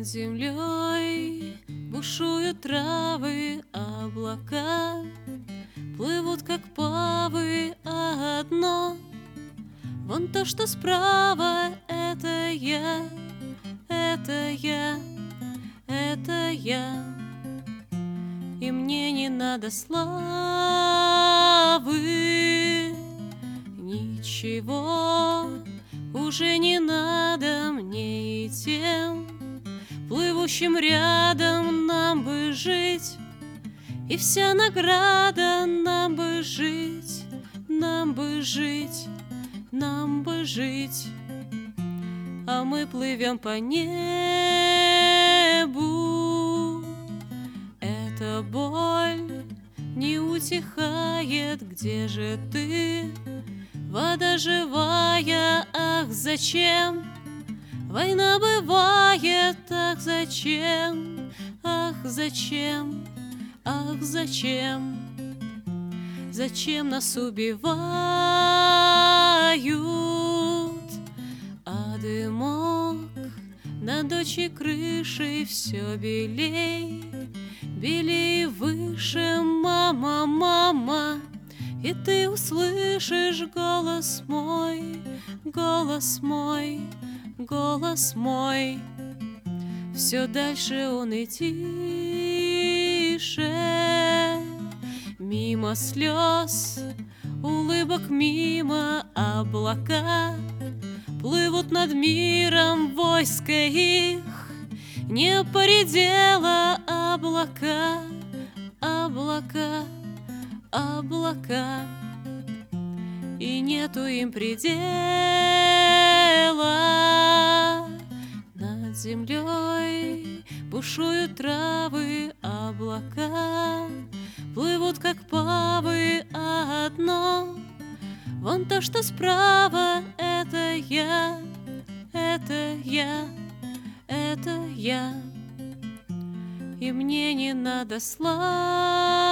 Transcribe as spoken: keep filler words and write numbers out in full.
Над землей бушуют травы, облака плывут, как павы, а одно вон то, что справа, это я, это я, это я. И мне не надо славы, ничего уже не надо мне и тем плывущим рядом нам бы жить, и вся награда нам бы жить, нам бы жить, нам бы жить. А мы плывем по небу, эта боль не утихает. Где же ты, вода живая? Ах, зачем война бывает? Ах, зачем? Ах, зачем? Ах, зачем? Зачем нас убивают? А дымок над дочей крышей все белей, белей выше, мама, мама. И ты услышишь голос мой, голос мой, голос мой. Все дальше он и тише, мимо слез, улыбок, мимо облака плывут над миром войска их. Не поредело облака, облака, облака, и нету им предела. Над землей бушуют травы, облака плывут, как павы, а одно вон то, что справа, это я, это я, это я. И мне не надо славы,